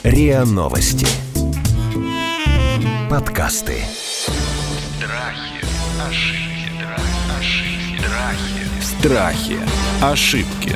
РИА Новости. Подкасты. Страхи. Ошибки.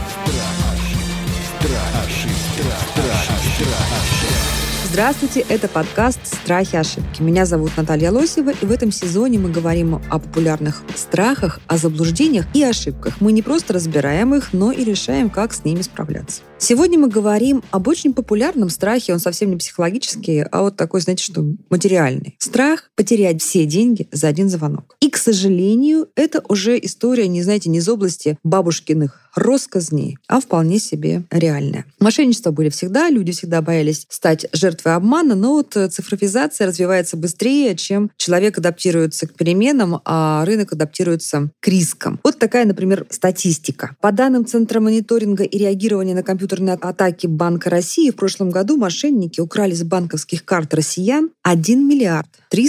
Здравствуйте, это подкаст «Страхи. Ошибки». Меня зовут Наталья Лосева, и в этом сезоне мы говорим о популярных страхах, о заблуждениях и ошибках. Мы не просто разбираем их, но и решаем, как с ними справляться. Сегодня мы говорим об очень популярном страхе, он совсем не психологический, а вот такой, знаете, что материальный. Страх потерять все деньги за один звонок. И, к сожалению, это уже история, не из области бабушкиных россказней, а вполне себе реальная. Мошенничества были всегда, люди всегда боялись стать жертвой обмана, но вот цифровизация развивается быстрее, чем человек адаптируется к переменам, а рынок адаптируется к рискам. Вот такая, например, статистика. По данным Центра мониторинга и реагирования на компьютерные атаки Банка России, в прошлом году мошенники украли с банковских карт россиян 1 миллиард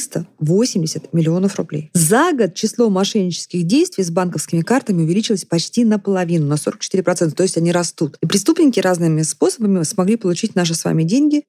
380 миллионов рублей. За год число мошеннических действий с банковскими картами увеличилось почти наполовину, на 44%, то есть они растут. И преступники разными способами смогли получить наши с вами деньги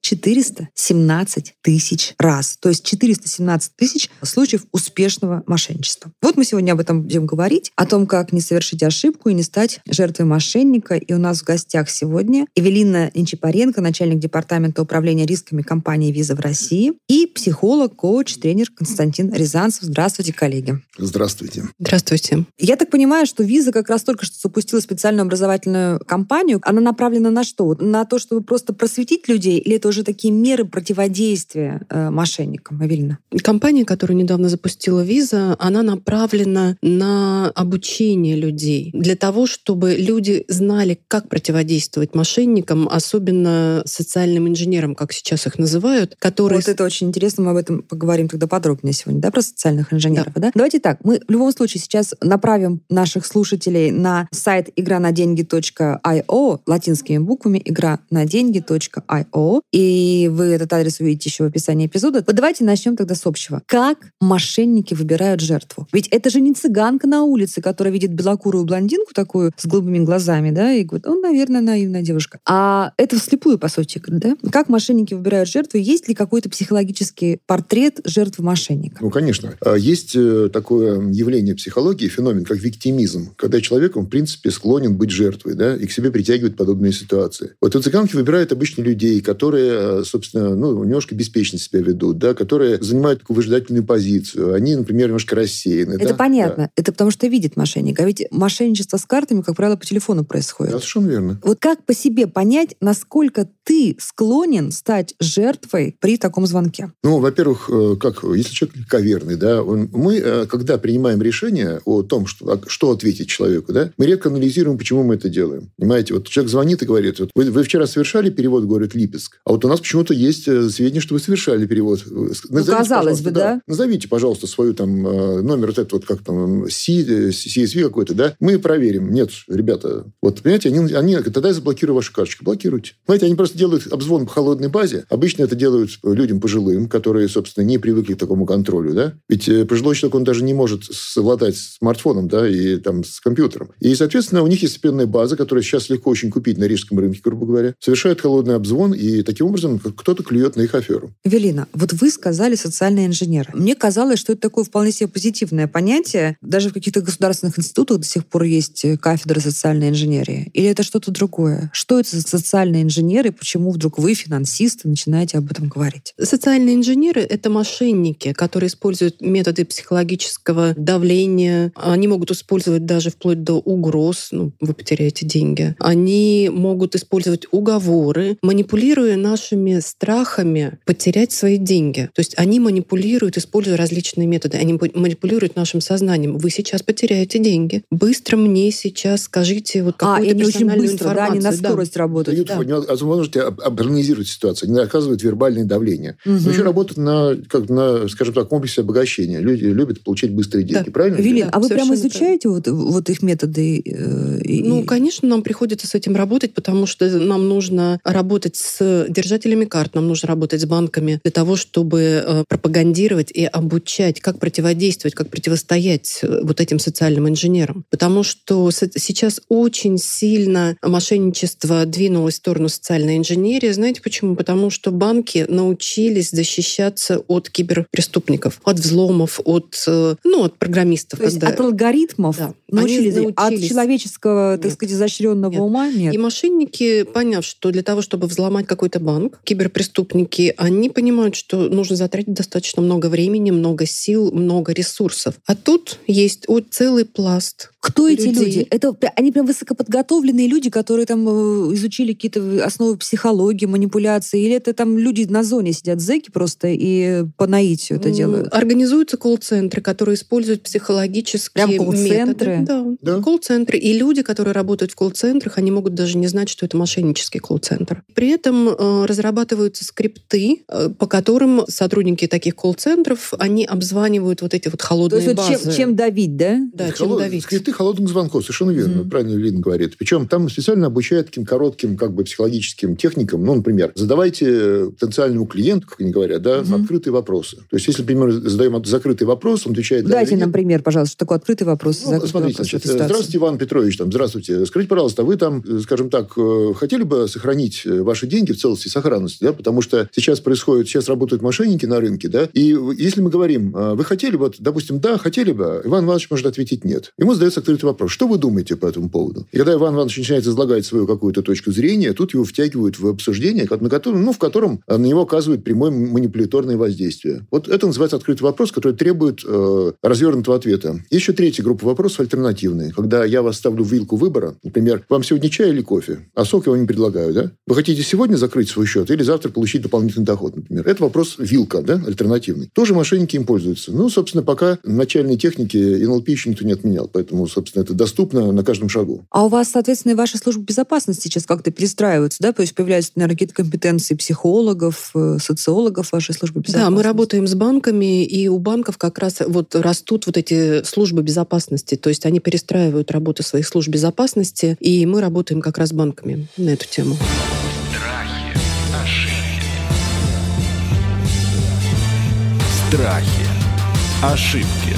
417 тысяч раз. То есть 417 тысяч случаев успешного мошенничества. Вот мы сегодня об этом будем говорить, о том, как не совершить ошибку и не стать жертвой мошенника. И у нас в гостях сегодня Эвелина Нечипаренко, начальник департамента управления рисками компании «Виза» в России, и психолог, коуч, тренер Константин Рязанцев. Здравствуйте, коллеги. Здравствуйте. Здравствуйте. Я так понимаю, что «Виза» как раз только что запустила специальную образовательную кампанию. Она направлена на что? На то, чтобы просто просветить людей, или это уже такие меры противодействия мошенникам? Эвелина. Компания, которую недавно запустила «Виза», она направлена на обучение людей. Для того, чтобы люди знали, как противодействовать мошенникам, особенно социальным инженерам, как сейчас их называют, которые... Вот это очень интересно, мы об этом поговорим тогда подробнее сегодня, да, про социальных инженеров, да? Давайте так, мы в любом случае сейчас направим наших слушателей на сайт игранаденьги.io, латинскими буквами игранаденьги.io, и вы этот адрес увидите еще в описании эпизода. Вот давайте начнем тогда с общего. Как мошенники выбирают жертву? Ведь это же не цыганка на улице, которая видит белокурую блондинку такую с голубыми глазами, да, и говорит, наверное, наивная девушка. А это вслепую, по сути, да? Как мошенники выбирают жертву? Есть ли какой-то психологический портрет жертвы мошенника? Конечно. Есть такое явление в психологии, феномен, как виктимизм, когда человек, он, в принципе, склонен быть жертвой, да, и к себе притягивает подобные ситуации. Вот цыганки выбирают обычно людей, которые, собственно, немножко беспечно себя ведут, да, которые занимают такую выжидательную позицию. Они, например, немножко рассеяны. Это понятно. Да. Это потому что видит мошенник. А ведь мошенничество с картами, как правило, по телефону происходит. Да, совершенно верно. Вот как по себе понять, насколько ты склонен стать жертвой при таком звонке? Во-первых, если человек легковерный, да, мы, когда принимаем решение о том, что ответить человеку, да, мы редко анализируем, почему мы это делаем. Понимаете, вот человек звонит и говорит, вы вчера совершали перевод, говорит, Липецк, а вот у нас почему-то есть сведения, что вы совершали перевод. Казалось бы, да? Назовите, пожалуйста, свою номер CSV какой-то, да, мы проверим. Нет, ребята, понимаете, они тогда я заблокирую вашу карточку. Блокируйте. Понимаете, они просто делают обзвон по холодной базе. Обычно это делают людям пожилым, которые, собственно, не привыкли к такому контролю, да. Ведь пожилой человек, он даже не может совладать с смартфоном, да, и с компьютером. И, соответственно, у них есть определенная база, которую сейчас легко очень купить на рижском рынке, грубо говоря. Совершают холодный обзвон, и таким образом кто-то клюет на их аферу. Эвелина, вот вы сказали социальные инженеры. Мне казалось, что это такое вполне себе позитивное понятие. Даже в каких-то государственных институтах до сих пор есть кафедра социальной инженерии. Или это что-то другое? Что это за социальные инженеры? Почему вдруг вы, финансисты, начинаете об этом говорить? Социальные инженеры — это мошенники, которые используют методы психологического давления. Они могут использовать даже вплоть до угроз. Вы потеряете деньги. Они могут использовать уговоры, манипулируя нашими страхами потерять свои деньги. То есть они манипулируют, используя различные методы. Они манипулируют нашем сознанием. Вы сейчас потеряете деньги. Быстро мне сейчас скажите какую-то персональную информацию. Да, они на скорость работают. Вы можете проанализировать ситуацию. Они оказывают вербальное давление. Но еще работают на, скажем так, комплексе обогащения. Люди любят получать быстрые деньги. Да. Правильно? Эвелина, а вы прямо изучаете вот их методы? Конечно, нам приходится с этим работать, потому что нам нужно работать с держателями карт, нам нужно работать с банками для того, чтобы пропагандировать и обучать, как противодействовать, как противостоять вот этим социальным инженерам. Потому что сейчас очень сильно мошенничество двинулось в сторону социальной инженерии. Знаете почему? Потому что банки научились защищаться от киберпреступников, от взломов, от программистов. То есть от алгоритмов научились, от человеческого, так сказать, изощренного ума нет. И мошенники, поняв, что для того, чтобы взломать какой-то банк, киберпреступники, они понимают, что нужно затратить достаточно много времени, много сил, много ресурсов. А тут есть целый пласт. Кто эти люди? Это они прям высокоподготовленные люди, которые там изучили какие-то основы психологии, манипуляции, или это там люди на зоне сидят, зэки просто, и по наитию это делают? Организуются колл-центры, которые используют психологические прям колл-центры? методы. Да, колл-центры. И люди, которые работают в колл-центрах, они могут даже не знать, что это мошеннический колл-центр. При этом разрабатываются скрипты, по которым сотрудники таких колл-центров, они обзванивают вот эти вот холодные базы. То есть чем давить, да? Да, чем давить. Скрипты холодных звонков, совершенно верно, правильно Лина говорит. Причем там специально обучают таким коротким психологическим техникам. Например, задавайте потенциальному клиенту, как они говорят, открытые вопросы. То есть, если, например, задаем закрытый вопрос, он отвечает... Дайте нам пример, пожалуйста, что такое открытый вопрос. Смотрите, здравствуйте, Иван Петрович, здравствуйте. Скажите, пожалуйста, вы скажем так, хотели бы сохранить ваши деньги в целости и сохранности, да? Потому что сейчас работают мошенники на рынке, да? И если мы говорим, вы хотели бы, допустим, да, хотели бы, Иван Иванович может ответить нет. Ему задается открытый вопрос. Что вы думаете по этому поводу? И когда Иван Иванович начинает излагать свою какую-то точку зрения, тут его втягивают в обсуждение, в котором на него оказывают прямое манипуляторное воздействие. Вот это называется открытый вопрос, который требует развернутого ответа. Есть еще третья группа вопросов альтернативные. Когда я вас ставлю в вилку выбора, например, вам сегодня чай или кофе, а сок я вам не предлагаю, да? Вы хотите сегодня закрыть свой счет или завтра получить дополнительный доход, например? Это вопрос вилка, да, альтернативный. Тоже мошенники им пользуются. Собственно, пока начальной техники НЛП еще никто не отменял. Поэтому, собственно, это доступно на каждом шагу. А у вас, соответственно, и ваша служба безопасности сейчас как-то перестраивается, да? То есть появляются, наверное, какие-то компетенции психологов, социологов в вашей службе безопасности? Да, мы работаем с банками, и у банков как раз растут эти службы безопасности. То есть они перестраивают работу своих служб безопасности, и мы работаем как раз с банками на эту тему. Страхи, ошибки. Страхи, ошибки.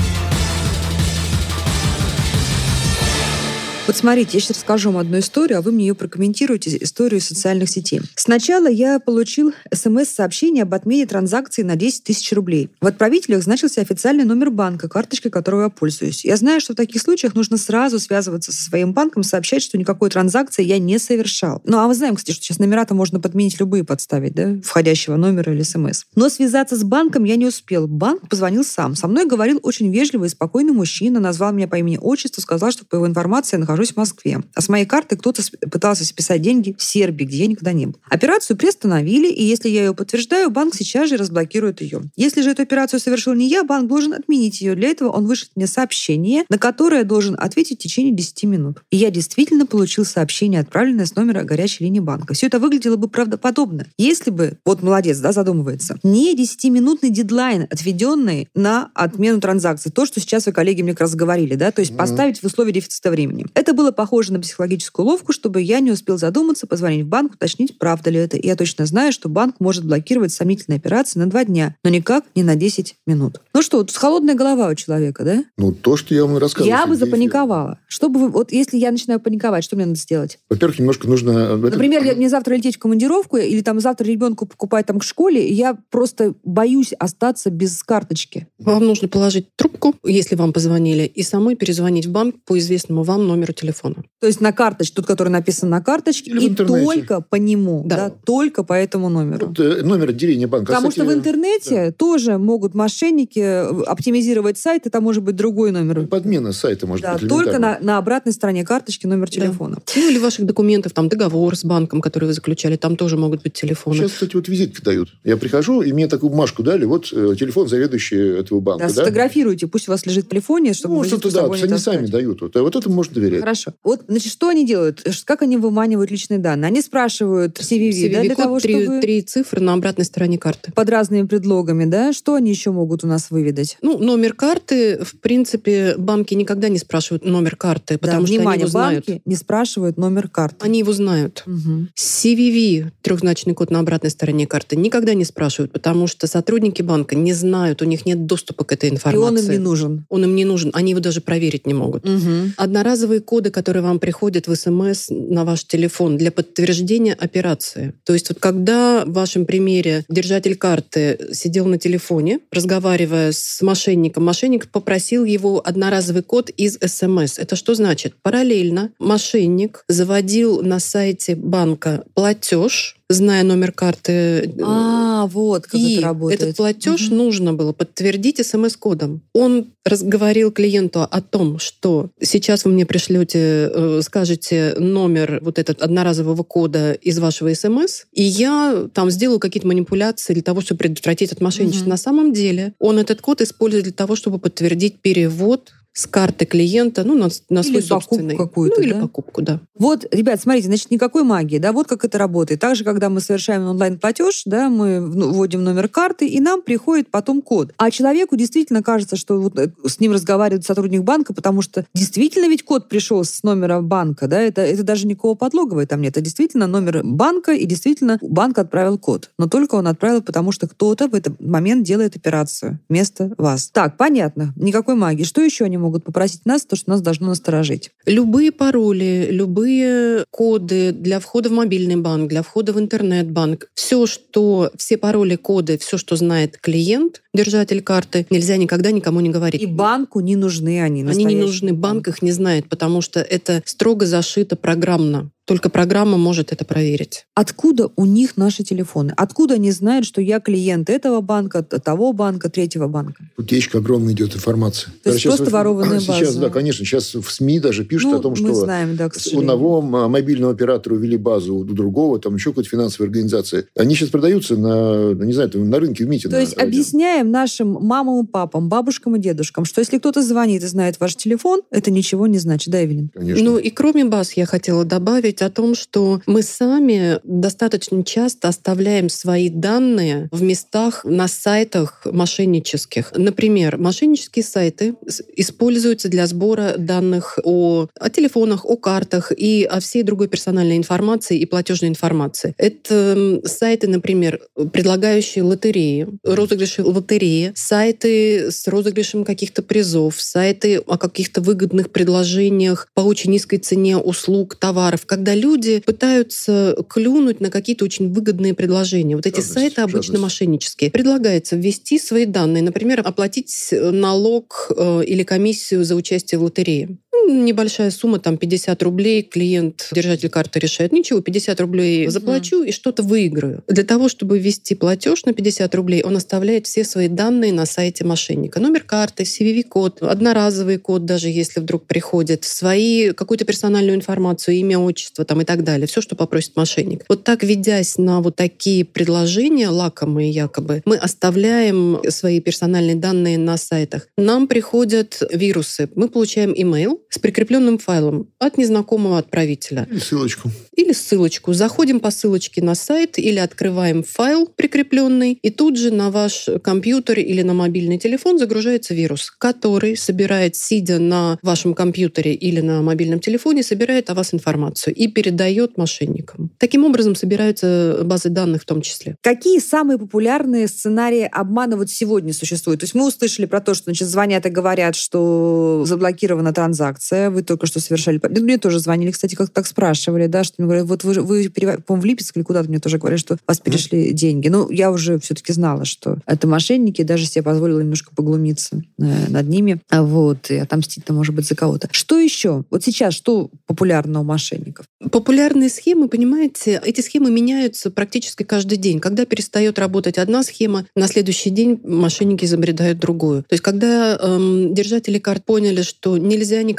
Вот смотрите, я сейчас расскажу вам одну историю, а вы мне ее прокомментируете, историю социальных сетей. Сначала я получил СМС-сообщение об отмене транзакции на 10 тысяч рублей. В отправителях значился официальный номер банка, карточкой которой я пользуюсь. Я знаю, что в таких случаях нужно сразу связываться со своим банком, сообщать, что никакой транзакции я не совершал. А мы знаем, кстати, что сейчас номера-то можно подменить любые, подставить, да, входящего номера или СМС. Но связаться с банком я не успел. Банк позвонил сам. Со мной говорил очень вежливый и спокойный мужчина, назвал меня по имени-отчеству, сказал, что по его информации я нахожусь в Москве. А с моей карты кто-то пытался списать деньги в Сербии, где я никогда не был. Операцию приостановили, и если я ее подтверждаю, банк сейчас же разблокирует ее. Если же эту операцию совершил не я, банк должен отменить ее. Для этого он вышлет мне сообщение, на которое я должен ответить в течение 10 минут. И я действительно получил сообщение, отправленное с номера горячей линии банка. Все это выглядело бы правдоподобно, если бы, молодец, да, задумывается, не 10-минутный дедлайн, отведенный на отмену транзакции. То, что сейчас вы, коллеги, мне как раз говорили, да, то есть поставить в условия дефицита времени. Это было похоже на психологическую уловку, чтобы я не успел задуматься, позвонить в банк, уточнить, правда ли это. И я точно знаю, что банк может блокировать сомнительные операции на 2 дня, но никак не на 10 минут. Что, тут холодная голова у человека, да? То, что я вам рассказывал. Я бы запаниковала. Что бы вы, если я начинаю паниковать, что мне надо сделать? Во-первых, немножко нужно... Например, мне завтра лететь в командировку, или завтра ребенку покупать к школе, и я просто боюсь остаться без карточки. Вам нужно положить трубку, если вам позвонили, и самой перезвонить в банк по известному вам номеру телефона. То есть на карточке, тут, который написан на карточке, и только по нему, да, только по этому номеру. Номер отделения банка. Потому что в интернете тоже могут мошенники оптимизировать сайт, и там может быть другой номер. Подмена сайта может быть. Только на обратной стороне карточки номер телефона. Или ваших документов, договор с банком, который вы заключали, там тоже могут быть телефоны. Сейчас, кстати, визитки дают. Я прихожу, и мне такую бумажку дали, телефон заведующего этого банка. Да, сфотографируйте, пусть у вас лежит в телефоне, чтобы что-то, да, они сами дают. Вот этому можно доверять. лет. Хорошо. Вот, значит, что они делают? Как они выманивают личные данные? Они спрашивают CVV, да, для того, чтобы... 3 цифры на обратной стороне карты. Под разными предлогами, да? Что они еще могут у нас выведать? Номер карты, в принципе, банки никогда не спрашивают номер карты, потому что они его знают. Банки не спрашивают номер карты. Они его знают. Угу. CVV, трехзначный код на обратной стороне карты, никогда не спрашивают, потому что сотрудники банка не знают, у них нет доступа к этой информации. И он им не нужен. Он им не нужен, они его даже проверить не могут. Угу. Одноразовые коды, которые вам приходят в СМС на ваш телефон для подтверждения операции. То есть вот когда в вашем примере держатель карты сидел на телефоне, разговаривая с мошенником, мошенник попросил его одноразовый код из СМС. Это что значит? Параллельно мошенник заводил на сайте банка платеж, зная номер карты. Вот как это работает. Этот платеж нужно было подтвердить СМС-кодом. Он разговорил клиенту о том, что сейчас вы мне пришлете, скажете номер вот этот одноразового кода из вашего СМС, и я там сделаю какие-то манипуляции для того, чтобы предотвратить это мошенничество. На самом деле он этот код использует для того, чтобы подтвердить перевод с карты клиента, на свой собственный. Какую-то, или да? покупку, да. Вот, ребят, смотрите, значит, никакой магии, да, вот как это работает. Также, когда мы совершаем онлайн-платеж, да, мы вводим номер карты, и нам приходит потом код. А человеку действительно кажется, что вот с ним разговаривает сотрудник банка, потому что действительно ведь код пришел с номера банка, да, это даже никакого подлогового там нет. Это действительно номер банка, и действительно банк отправил код. Но только он отправил, потому что кто-то в этот момент делает операцию вместо вас. Так, понятно, никакой магии. Что еще они могут попросить нас, то, что нас должно насторожить? Любые пароли, любые коды для входа в мобильный банк, для входа в интернет-банк, все пароли, коды, все, что знает клиент, держатель карты, нельзя никогда никому не говорить. И банку не нужны они. Они не нужны, банк их не знает, потому что это строго зашито программно. Только программа может это проверить. Откуда у них наши телефоны? Откуда они знают, что я клиент этого банка, того банка, третьего банка? Утечка огромная идет информация. То есть просто ворованная база. Сейчас, да, конечно. Сейчас в СМИ даже пишут о том, что знаем, да, у одного мобильного оператора ввели базу, у другого, там еще какой-то финансовой организации. Они сейчас продаются на рынке в МИТе. То есть объясняем нашим мамам и папам, бабушкам и дедушкам, что если кто-то звонит и знает ваш телефон, это ничего не значит, да, Эвелин? Конечно. И кроме баз я хотела добавить о том, что мы сами достаточно часто оставляем свои данные в местах на сайтах мошеннических. Например, мошеннические сайты используются для сбора данных о телефонах, о картах и о всей другой персональной информации и платежной информации. Это сайты, например, предлагающие лотереи, розыгрыши лотереи, сайты с розыгрышем каких-то призов, сайты о каких-то выгодных предложениях по очень низкой цене услуг, товаров, когда люди пытаются клюнуть на какие-то очень выгодные предложения. Вот эти сайты обычно мошеннические. Предлагается ввести свои данные, например, оплатить налог или комиссию за участие в лотерее. Небольшая сумма, там 50 рублей, клиент, держатель карты решает, ничего, 50 рублей заплачу и что-то выиграю. Для того, чтобы ввести платеж на 50 рублей, он оставляет все свои данные на сайте мошенника. Номер карты, CVV-код, одноразовый код, даже если вдруг приходит, какую-то персональную информацию, имя, отчество там, и так далее. Все, что попросит мошенник. Вот так, ведясь на вот такие предложения, лакомые якобы, мы оставляем свои персональные данные на сайтах. Нам приходят вирусы. Мы получаем имейл с прикрепленным файлом от незнакомого отправителя. Или ссылочку. Заходим по ссылочке на сайт или открываем файл прикрепленный, и тут же на ваш компьютер или на мобильный телефон загружается вирус, который собирает, сидя на вашем компьютере или на мобильном телефоне, собирает о вас информацию и передает мошенникам. Таким образом собираются базы данных в том числе. Какие самые популярные сценарии обмана вот сегодня существуют? То есть мы услышали про то, что звонят и говорят, что заблокирована транзакция, вы только что совершали... Мне тоже звонили, кстати, как так спрашивали, да, что мне говорят, вот вы по-моему, в Липецк или куда-то мне тоже говорят, что у вас перешли деньги. Я уже все-таки знала, что это мошенники, даже себе позволила немножко поглумиться над ними, и отомстить, может быть, за кого-то. Что еще? Вот сейчас что популярно у мошенников? Популярные схемы, понимаете, эти схемы меняются практически каждый день. Когда перестает работать одна схема, на следующий день мошенники изобретают другую. То есть когда держатели карт поняли, что нельзя никому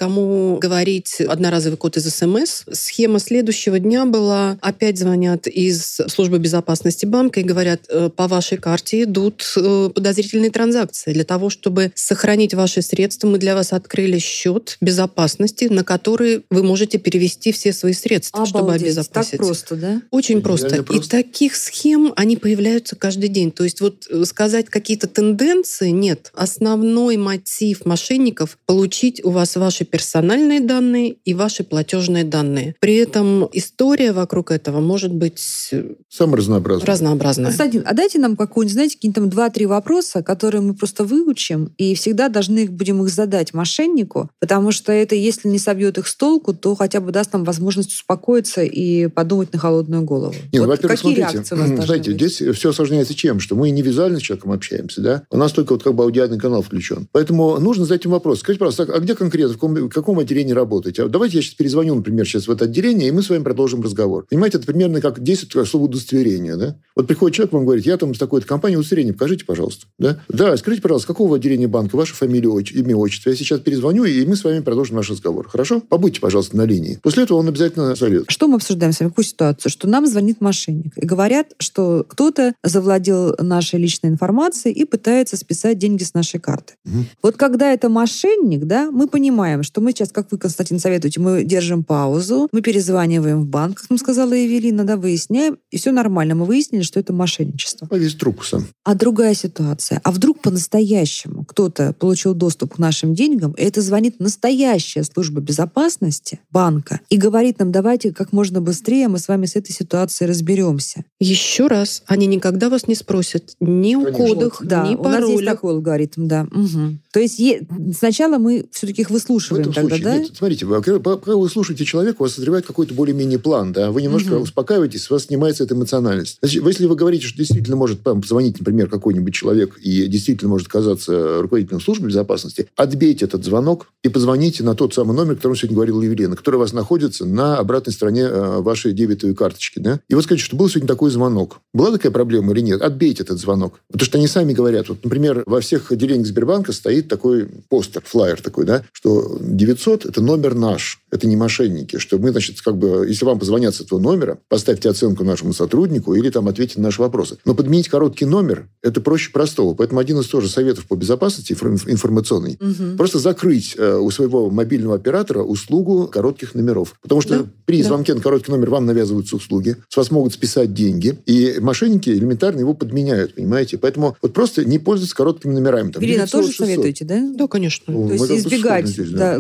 никому говорить одноразовый код из СМС. Схема следующего дня была: опять звонят из службы безопасности банка и говорят: по вашей карте идут подозрительные транзакции. Для того, чтобы сохранить ваши средства, мы для вас открыли счет безопасности, на который вы можете перевести все свои средства, чтобы обезопасить. Так просто, да? Очень просто. И таких схем, они появляются каждый день. То есть вот сказать какие-то тенденции нет. Основной мотив мошенников — получить у вас ваши персональные данные и ваши платежные данные. При этом история вокруг этого может быть самая разнообразная. Константин, а дайте нам какую-нибудь, знаете, какие-то 2-3 вопроса, которые мы просто выучим, и всегда будем их задать мошеннику, потому что это, если не собьет их с толку, то хотя бы даст нам возможность успокоиться и подумать на холодную голову. Нет, вот во-первых, какие смотрите, реакции у нас должны быть? здесь все осложняется чем? Что мы не визуально с человеком общаемся, да? У нас только вот как бы аудиальный канал включен. Поэтому нужно задать им вопрос. Скажите, пожалуйста, а где конкретно, в каком отделении работаете? Давайте я сейчас перезвоню, например, в это отделение, и мы с вами продолжим разговор. Понимаете, это примерно как действует слово удостоверение, да? Вот приходит человек, вам говорит: я там с такой-то компании, удостоверение покажите, пожалуйста. Да? Да, скажите, пожалуйста, какого отделения банка, ваша фамилия, имя, отчество. Я сейчас перезвоню, и мы с вами продолжим наш разговор. Хорошо? Побудьте, пожалуйста, на линии. После этого он обязательно зовет. Что мы обсуждаем с вами? Какую ситуацию? Что нам звонит мошенник. И говорят, что кто-то завладел нашей личной информацией и пытается списать деньги с нашей карты. Вот когда это мошенник, да, мы понимаем, что мы сейчас, как вы, Константин, советуете, мы держим паузу, мы перезваниваем в банк, как нам сказала Евелина, да, выясняем, и все нормально. Мы выяснили, что это мошенничество. Повесить трубку сам. А другая ситуация. А вдруг по-настоящему кто-то получил доступ к нашим деньгам, и это звонит настоящая служба безопасности банка и говорит нам: давайте как можно быстрее мы с вами с этой ситуацией разберемся. Еще раз, они никогда вас не спросят ни о кодах, да, ни у нас есть паролях. такой алгоритм, да. Угу. То есть сначала мы все-таки их выслушиваем. В этом тогда, случае, да? нет, смотрите, пока вы слушаете человека, у вас созревает какой-то более-менее план, да, вы немножко успокаиваетесь, у вас снимается эта эмоциональность. Значит, если вы говорите, что действительно может позвонить, например, какой-нибудь человек и действительно может оказаться руководителем службы безопасности, отбейте этот звонок и позвоните на тот самый номер, о котором сегодня говорила Евелина, который у вас находится на обратной стороне вашей дебетовой карточки. Да? И вот скажите, что был сегодня такой звонок. Была такая проблема или нет? Отбейте этот звонок. Потому что они сами говорят. Вот, например, во всех отделениях Сбербанка стоит такой постер, флаер такой, да, что 900 – это номер наш, это не мошенники. Что мы, значит, как бы, если вам позвонят с этого номера, поставьте оценку нашему сотруднику или там ответьте на наши вопросы. Но подменить короткий номер – это проще простого. Поэтому один из тоже советов по безопасности информационной – просто закрыть у своего мобильного оператора услугу коротких номеров. Потому что при звонке на короткий номер вам навязываются услуги, с вас могут списать деньги, и мошенники элементарно его подменяют, понимаете? Поэтому вот просто не пользоваться короткими номерами. Там, Ирина, тоже советуете, да? Да, конечно. То есть избегать. Здесь, да.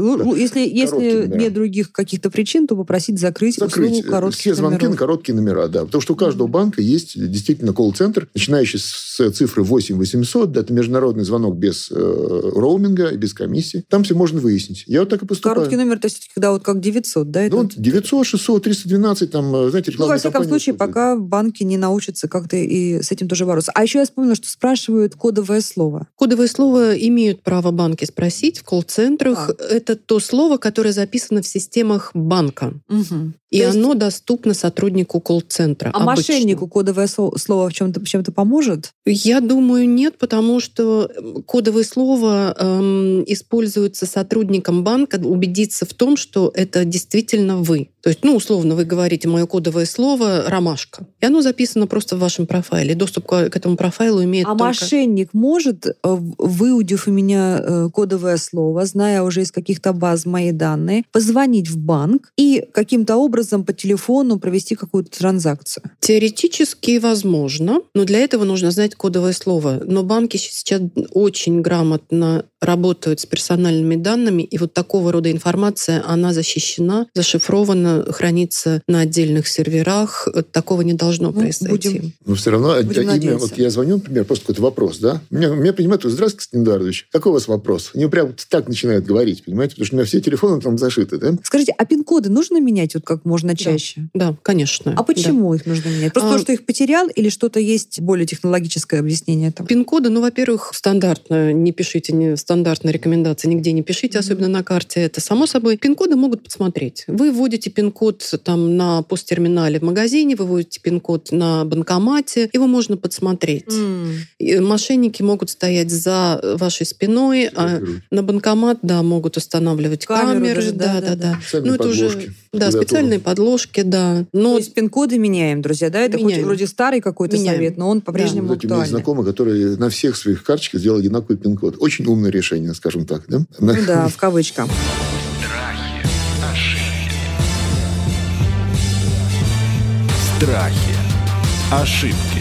Если нет других каких-то причин, то попросить закрыть услугу коротких все звонки номеров. на короткие номера, да. Потому что у каждого банка есть действительно колл-центр, начинающий с цифры 8800, да, это международный звонок без роуминга и без комиссии. Там все можно выяснить. Я вот так и поступаю. Короткий номер, то есть когда вот как 900, да? Это... Ну, 900, 600, 312, там, знаете, рекламные во всяком случае, пока банки не научатся как-то и с этим тоже бороться. А еще я вспомнила, что спрашивают кодовое слово. Кодовое слово имеют право банки спросить в колл-центрах. Это то слово, которое записано в системах банка. Угу. И оно доступно сотруднику колл-центра. А обычно мошеннику кодовое слово в чем-то поможет? Я думаю, нет, потому что кодовое слово используется сотрудником банка убедиться в том, что это действительно вы. То есть, условно, вы говорите: мое кодовое слово «ромашка». И оно записано просто в вашем профайле. Доступ к этому профайлу имеет только... мошенник может, выудив у меня кодовое слово, зная уже из каких-то баз мои данные, позвонить в банк и каким-то образом по телефону провести какую-то транзакцию? Теоретически возможно, но для этого нужно знать кодовое слово. Но банки сейчас очень грамотно работают с персональными данными, и вот такого рода информация, она защищена, зашифрована, хранится на отдельных серверах. Такого не должно произойти. Но все равно имя, вот я звоню, например, просто какой-то вопрос, да? Меня понимают: здравствуйте, Константин Эдуардович, какой у вас вопрос? Они прям так начинают говорить, понимаете? Потому что у меня все телефоны там зашиты, да? Скажите, а пин-коды нужно менять, вот как можно чаще. Да, конечно. А почему их нужно менять? Просто потому, что их потерял, или что-то есть более технологическое объяснение там? Пин-коды, во-первых, стандартно не пишите, стандартные рекомендации нигде не пишите, особенно на карте. Это само собой. Пин-коды могут подсмотреть. Вы вводите пин-код там на посттерминале в магазине, вы вводите пин-код на банкомате, его можно подсмотреть. И мошенники могут стоять за вашей спиной, а на банкомат, могут устанавливать камеры. Даже, да. Специальные подложки. Специальные подложки, да. То есть пин-коды меняем, друзья, да? Это хоть вроде старый какой-то совет, но он по-прежнему актуальный. У меня знакомые, которые на всех своих карточках сделали одинаковый пин-код. Очень умное решение, скажем так, да? Да, в кавычках. Страхи, ошибки.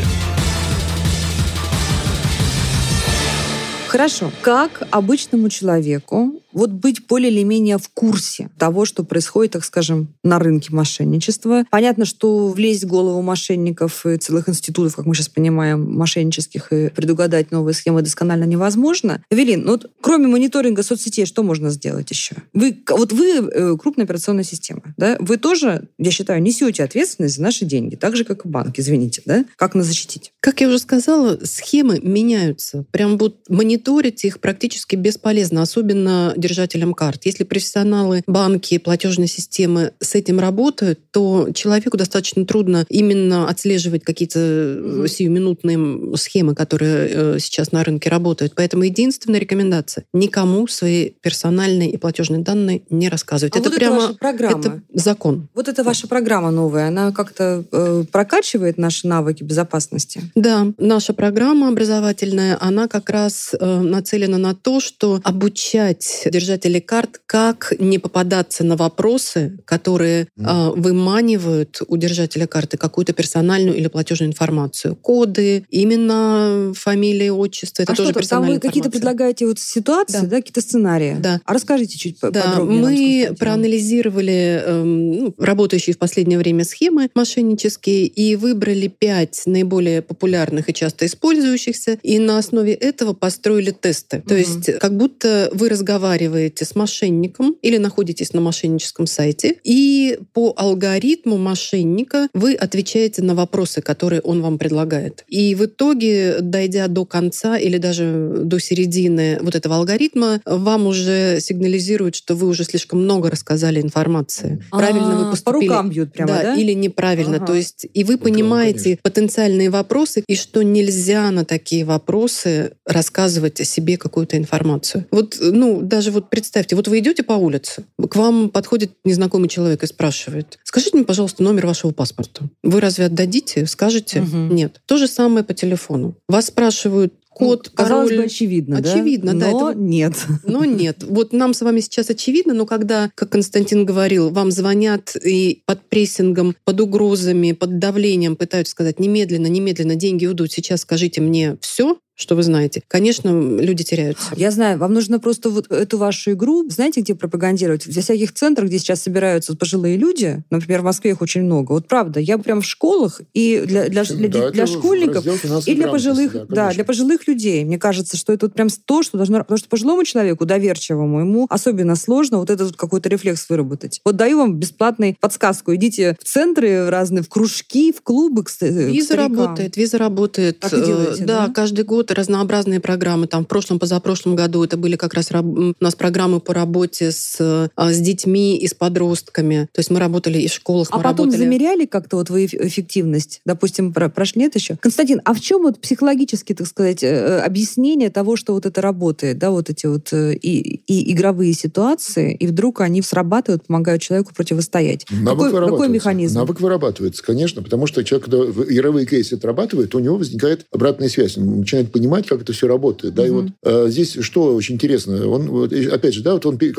Хорошо. Как обычному человеку быть более или менее в курсе того, что происходит, так скажем, на рынке мошенничества? Понятно, что влезть в голову мошенников и целых институтов, как мы сейчас понимаем, мошеннических, и предугадать новые схемы досконально невозможно. Эвелин, кроме мониторинга соцсетей, что можно сделать еще? Вы крупная операционная система, да? Вы тоже, я считаю, несете ответственность за наши деньги, так же, как и банк, извините, да? Как нас защитить? Как я уже сказала, схемы меняются. Прям мониторить их практически бесполезно, особенно держателям карт. Если профессионалы, банки, платежные системы с этим работают, то человеку достаточно трудно именно отслеживать какие-то сиюминутные схемы, которые сейчас на рынке работают. Поэтому единственная рекомендация — никому свои персональные и платежные данные не рассказывать. Это прямо ваша программа. Это закон. Это ваша программа новая. Она как-то прокачивает наши навыки безопасности? Да, наша программа образовательная, она как раз нацелена на то, что обучать держателей карт, как не попадаться на вопросы, которые выманивают у держателя карты какую-то персональную или платежную информацию. Коды, имена, фамилии, отчество. Это тоже персональная информация. Там вы какие-то предлагаете ситуации, да, какие-то сценарии? Да. А расскажите чуть подробнее. Мы проанализировали работающие в последнее время схемы мошеннические и выбрали 5 наиболее популярных и часто использующихся, и на основе этого построили тесты. То есть как будто вы разговариваете с мошенником или находитесь на мошенническом сайте, и по алгоритму мошенника вы отвечаете на вопросы, которые он вам предлагает. И в итоге, дойдя до конца или даже до середины этого алгоритма, вам уже сигнализируют, что вы уже слишком много рассказали информации. Правильно вы поступили. По рукам бьют прямо, да? Или неправильно. То есть и вы понимаете потенциальные вопросы, и что нельзя на такие вопросы рассказывать о себе какую-то информацию. Даже представьте, вы идете по улице, к вам подходит незнакомый человек и спрашивает: скажите мне, пожалуйста, номер вашего паспорта. Вы разве отдадите? Скажете? Нет. То же самое по телефону. Вас спрашивают код, казалось пароль. бы, очевидно, да? Очевидно, да. Но нет. Но нет. Нам с вами сейчас очевидно, но когда, как Константин говорил, вам звонят и под прессингом, под угрозами, под давлением пытаются сказать: немедленно, деньги уйдут, сейчас скажите мне все, что вы знаете. Конечно, люди теряются. Я знаю, вам нужно просто эту вашу игру, знаете, где пропагандировать? Во всяких центрах, где сейчас собираются пожилые люди, например, в Москве их очень много. Правда, я прям в школах и для школьников, и для пожилых, для пожилых людей. Мне кажется, что это прям то, что должно... Потому что пожилому человеку, доверчивому, ему особенно сложно этот какой-то рефлекс выработать. Даю вам бесплатную подсказку. Идите в центры разные, в кружки, в клубы, Виза работает. Так и делаете, да? Каждый год разнообразные программы. В прошлом-позапрошлом году это были как раз у нас программы по работе с детьми и с подростками. То есть мы работали и в школах. А потом замеряли как-то вы эффективность? Допустим, прошли это еще? Константин, а в чем психологически, так сказать, объяснение того, что это работает? Да, эти и игровые ситуации, и вдруг они срабатывают, помогают человеку противостоять. Какой механизм? Навык вырабатывается, конечно, потому что человек, когда игровые кейсы отрабатывает, у него возникает обратная связь. Он начинает понимать, как это все работает. Да, и здесь что очень интересно, он, опять же,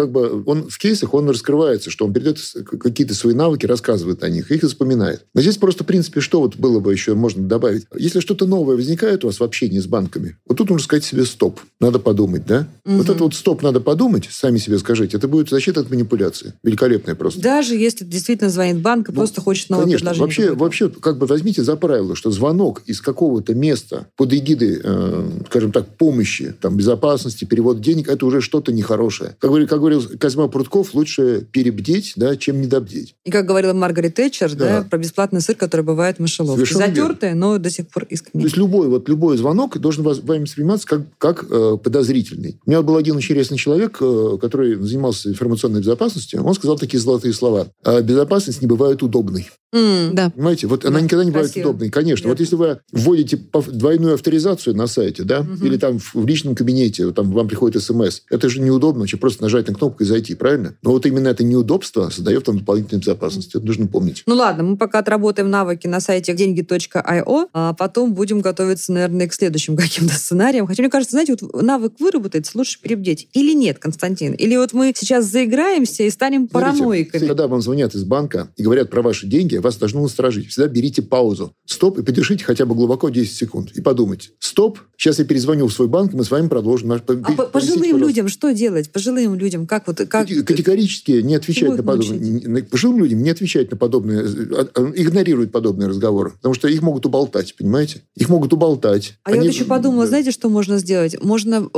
он в кейсах он раскрывается, что он передает какие-то свои навыки, рассказывает о них, их и вспоминает. Но здесь просто, в принципе, что было бы еще можно добавить? Если что-то новое возникает у вас в общении с банками, тут нужно сказать себе стоп. Надо подумать, да? Это стоп, надо подумать, сами себе скажите, это будет защита от манипуляции. Великолепная просто. Даже если действительно звонит банк и просто хочет новое предложение. Вообще, возьмите за правило, что звонок из какого-то места под эгидой скажем так, помощи, там, безопасности, перевода денег, это уже что-то нехорошее. Как говорил Козьма Прутков, лучше перебдеть, да, чем недобдеть. И как говорила Маргарет Тэтчер, да, про бесплатный сыр, который бывает в мышеловке. Затертый, но до сих пор искренне. То есть любой звонок должен вами восприниматься как подозрительный. У меня был один интересный человек, который занимался информационной безопасностью. Он сказал такие золотые слова. Безопасность не бывает удобной. Да. Понимаете? Вот она никогда не бывает удобной. Конечно. Да. Вот если вы вводите двойную авторизацию на сайте, да, или там в личном кабинете, там вам приходит СМС, это же неудобно, вообще просто нажать на кнопку и зайти, правильно? Но вот именно это неудобство создает там дополнительную безопасность. Это нужно помнить. Ну ладно, мы пока отработаем навыки на сайте деньги.io, а потом будем готовиться, наверное, к следующим каким-то сценариям. Хотя, мне кажется, знаете, вот навык выработается, лучше перебдеть. Или нет, Константин? Или вот мы сейчас заиграемся и станем параноиками? Когда вам звонят из банка и говорят про ваши деньги, вас должно насторожить. Всегда берите паузу. Стоп, и подержите хотя бы глубоко 10 секунд. И подумайте. Стоп, сейчас я перезвоню в свой банк, и мы с вами продолжим. Пожилым людям что делать? Пожилым людям как? Категорически не отвечать на подобные... Пожилым людям не отвечать на подобные... Игнорируют подобные разговоры. Потому что их могут уболтать, понимаете? Их могут уболтать. Я вот еще подумала, знаете, что можно сделать? Можно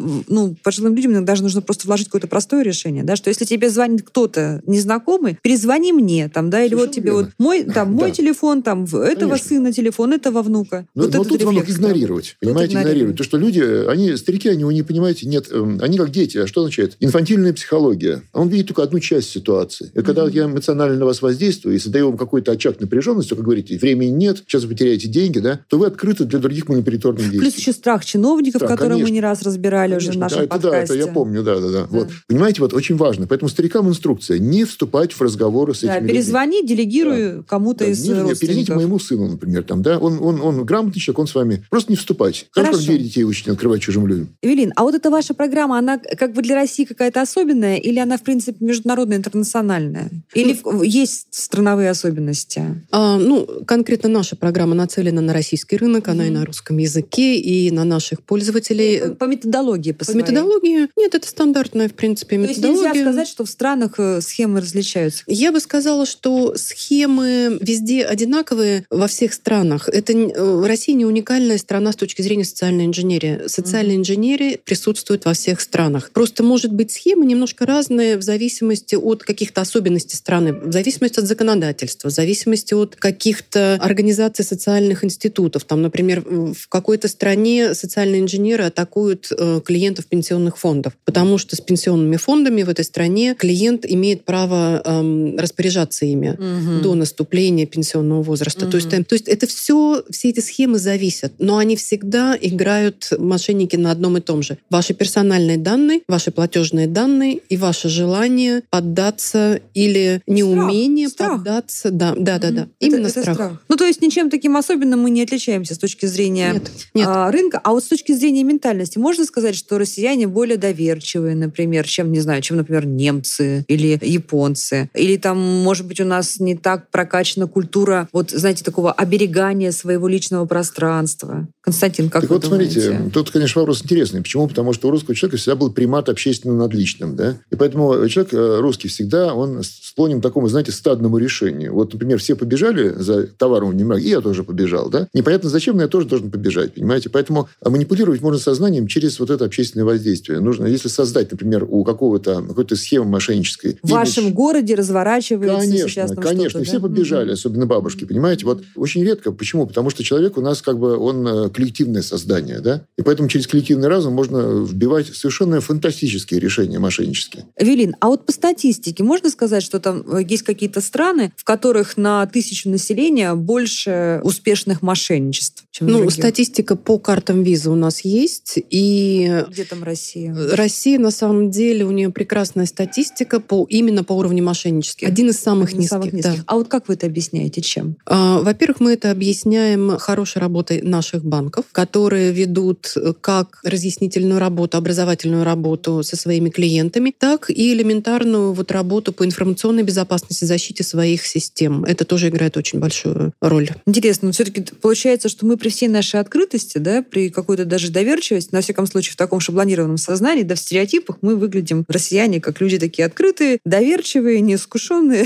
пожилым людям иногда даже нужно просто вложить какое-то простое решение, да, что если тебе звонит кто-то незнакомый, перезвони мне, там, да, или совершенно вот тебе верно. Вот мой телефон, там, этого сына телефон, этого внука. Но тут вам их игнорировать, понимаете, игнорировать. То, что люди, старики, они не понимаете, нет, они как дети. А что означает? Инфантильная психология. Он видит только одну часть ситуации. И когда я эмоционально на вас воздействую и создаю вам какой-то очаг напряженности, как говорите, времени нет, сейчас вы потеряете деньги, да, то вы открыты для других манипуляторных действий. Плюс еще страх чиновников, который мы не раз разбирали уже в нашем подкасте. Это я помню, да. Вот. Понимаете, вот очень важно. Поэтому старикам инструкция не вступать в разговоры с этими людьми. Перезвони, делегируй кому-то из родственников. Перезвоните моему сыну, например, там, да, он грамотный человек, он с вами. Просто не вступайте. Хорошо. Как двери детей учить, открывать чужим людям. Эвелин, а вот эта ваша программа, она как бы для России какая-то особенная, или она, в принципе, международная, интернациональная? Или есть страновые особенности? Конкретно наша программа нацелена на российский рынок, она и на русском языке, и на наших пользователей. По методологии, по своей? По методологии? Нет, это стандартная, в принципе, методология. То есть нельзя сказать, что в странах схемы различаются? Я бы сказала, что схемы везде одинаковые во всех странах. Россия не уникальная страна с точки зрения социальной инженерии. Социальная инженерия присутствует во всех странах. Просто, может быть, схемы немножко разные в зависимости от каких-то особенностей страны, в зависимости от законодательства, в зависимости от каких-то организаций социальных институтов. Там, например, в какой-то стране социальные инженеры атакуют клиентов пенсионных фондов, потому что с пенсионными фондами в этой стране клиент имеет право распоряжаться ими до наступления пенсионного возраста. То есть это все эти схемы зависят, но они всегда играют мошенники на одном и том же. Ваши персональные данные, ваши платежные данные и ваше желание поддаться или неумение поддаться. Да. Именно это страх. То есть ничем таким особенным мы не отличаемся с точки зрения рынка. А вот с точки зрения ментальности можно сказать, что россияне более доверчивые, например, чем, например, немцы или японцы? Или там, может быть, у нас не так прокачана культура, такого оберегания своего личного пространства? Константин, как вы думаете? Смотрите, тут, конечно, вопрос интересный. Почему? Потому что у русского человека всегда был примат общественно над личным, да? И поэтому человек русский всегда, он склонен к такому, стадному решению. Вот, например, все побежали за товаром в Немрак, и я тоже побежал, да? Непонятно зачем, но я тоже должен побежать, понимаете? Поэтому манипулировать можно сознанием через вот это общественное воздействие. Нужно, если создать, например, у какой-то схемы мошеннической... В вашем городе разворачивается сейчас там конечно, что-то, все побежали, особенно бабушки, понимаете? Вот очень редко. Почему? Потому что человек у нас он коллективное создание, да? И поэтому через коллективный разум можно вбивать совершенно фантастические решения мошеннические. Эвелин, а вот по статистике можно сказать, что там есть какие-то страны, в которых на 1000 населения больше успешных мошенничеств, чем в других? Статистика по картам визы у нас есть. И где там Россия? Россия, на самом деле, у нее прекрасная статистика именно по уровню мошенничества. Один из самых низких. Да. А вот как вы это объясняете? Чем? Во-первых, мы это объясняем хорошей работой наших банков, которые ведут как разъяснительную работу, образовательную работу со своими клиентами, так и элементарную работу по информационной безопасности, защите своих систем. Это тоже играет очень большую роль. Интересно, но все-таки получается, что мы при всей нашей открытости, да, при какой-то даже доверчивости, на всяком случае в таком шаблонированном сознании, да, в стереотипах мы выглядим, россияне, как люди такие открытые, доверчивые, неискушенные.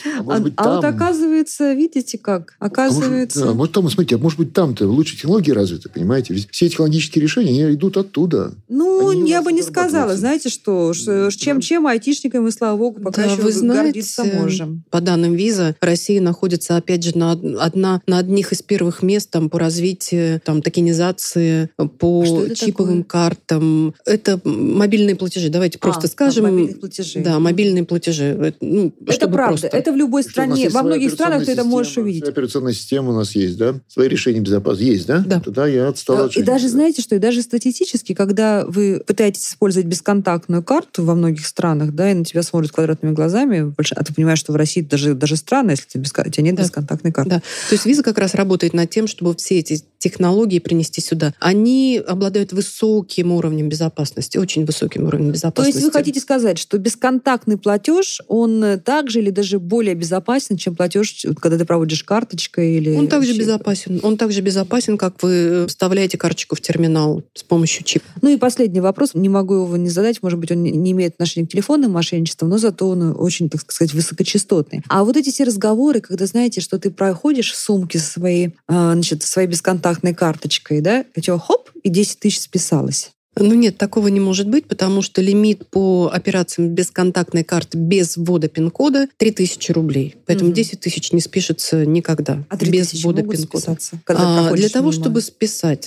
А вот оказывается, видите как? Оказывается... Может быть, там, смотрите, может быть, там-то лучше технологии развиты. развиты, понимаете? Ведь все технологические решения, они идут оттуда. Я бы не сказала. Знаете, что чем айтишниками мы, слава богу, пока еще гордиться можем. По данным Виза, Россия находится, опять же, на одних из первых мест там, по развитию токенизации, по чиповым картам. Это мобильные платежи. Давайте просто скажем. Мобильные платежи. Да, мобильные платежи. Это правда. Это в любой стране. Во многих странах ты это можешь увидеть. Своя операционная система у нас есть, да? Свои решения безопасности есть, да? Да. Тогда я отстал от И даже, знаете что, и даже статистически, когда вы пытаетесь использовать бесконтактную карту во многих странах, да, и на тебя смотрят квадратными глазами, а ты понимаешь, что в России даже странно, если у тебя нет бесконтактной карты. Да. То есть Виза как раз работает над тем, чтобы все эти технологии принести сюда. Они обладают высоким уровнем безопасности, очень высоким уровнем безопасности. То есть вы хотите сказать, что бесконтактный платеж, он так же или даже более безопасен, чем платеж, когда ты проводишь карточкой? Или он также безопасен. Он также безопасен, как вы вставляете карточку в терминал с помощью чипа. И последний вопрос. Не могу его не задать. Может быть, он не имеет отношения к телефонным мошенничествам, но зато он очень, так сказать, высокочастотный. А вот эти все разговоры, когда, знаете, что ты проходишь в сумке со своей бесконтактной карточкой, да, у тебя хоп, и 10 тысяч списалось. Нет, такого не может быть, потому что лимит по операциям бесконтактной карты без ввода пин-кода 3000 рублей. Поэтому 10 тысяч не спишется никогда. А 3 без тысячи ввода могут пин-кода. списаться? Для того, чтобы списать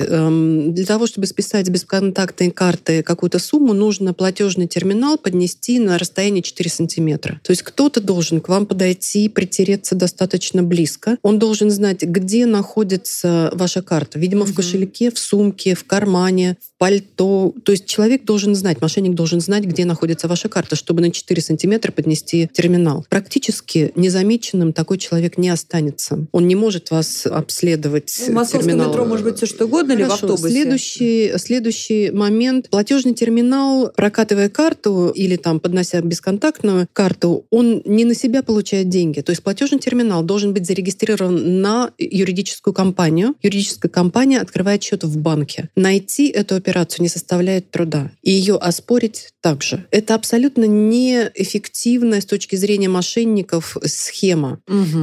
с бесконтактной карты какую-то сумму, нужно платежный терминал поднести на расстояние 4 сантиметра. То есть кто-то должен к вам подойти, притереться достаточно близко. Он должен знать, где находится ваша карта. Видимо, в кошельке, в сумке, в кармане, в пальто. То есть человек должен знать, мошенник должен знать, где находится ваша карта, чтобы на 4 сантиметра поднести терминал. Практически незамеченным такой человек не останется. Он не может вас обследовать. В московском метро может быть все что угодно. Хорошо, или в автобусе? Следующий момент. Платежный терминал, прокатывая карту или поднося бесконтактную карту, он не на себя получает деньги. То есть платежный терминал должен быть зарегистрирован на юридическую компанию. Юридическая компания открывает счет в банке. Найти эту операцию не составляет труда. И ее оспорить также. Это абсолютно неэффективная с точки зрения мошенников схема.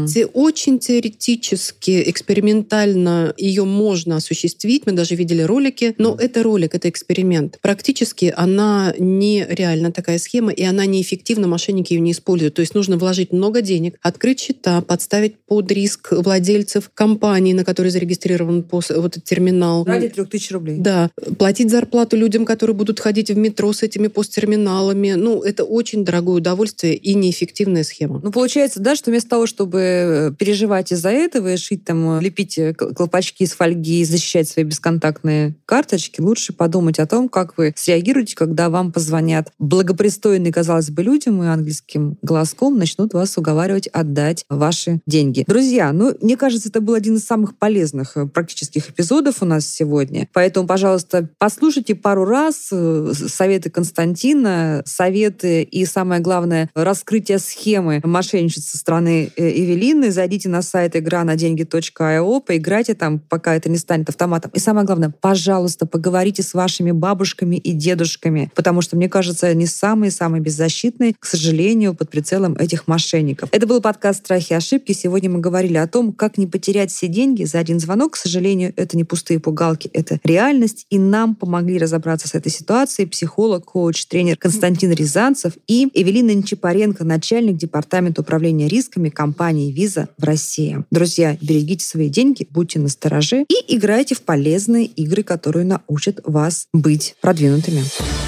Очень теоретически, экспериментально ее можно осуществить. Мы даже видели ролики, но это ролик, это эксперимент. Практически она нереальна, такая схема, и она неэффективна, мошенники ее не используют. То есть нужно вложить много денег, открыть счета, подставить под риск владельцев компании, на которой зарегистрирован этот терминал. Ради 3000 рублей. Да. Платить зарплату людям, которые будут ходить в метро с этими посттерминалами. Это очень дорогое удовольствие и неэффективная схема. Получается, да, что вместо того, чтобы переживать из-за этого и лепить колпачки из фольги и защищать свои бесконтактные карточки, лучше подумать о том, как вы среагируете, когда вам позвонят благопристойные, казалось бы, людям и английским голоском начнут вас уговаривать отдать ваши деньги. Друзья, мне кажется, это был один из самых полезных практических эпизодов у нас сегодня. Поэтому, пожалуйста, послушайте пару раз советы Константина, советы и, самое главное, раскрытие схемы мошенничества со стороны Эвелины. Зайдите на сайт игранаденьги.io, поиграйте там, пока это не станет автоматом. И самое главное, пожалуйста, поговорите с вашими бабушками и дедушками, потому что, мне кажется, они самые-самые беззащитные, к сожалению, под прицелом этих мошенников. Это был подкаст «Страхи и ошибки». Сегодня мы говорили о том, как не потерять все деньги за один звонок. К сожалению, это не пустые пугалки, это реальность. И нам помогли разобраться с этой ситуацией психолог, коуч, тренер Константин Рязанцев и Эвелина Нечапаренко, начальник департамента управления рисками компании Visa в России. Друзья, берегите свои деньги, будьте настороже и играйте в полезные игры, которые научат вас быть продвинутыми.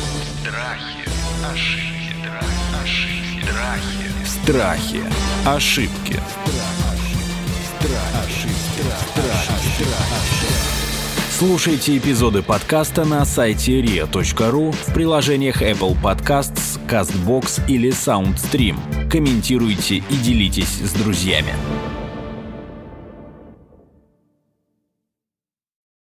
Страхи, ошибки. Слушайте эпизоды подкаста на сайте ria.ru, в приложениях Apple Podcasts, CastBox или SoundStream. Комментируйте и делитесь с друзьями.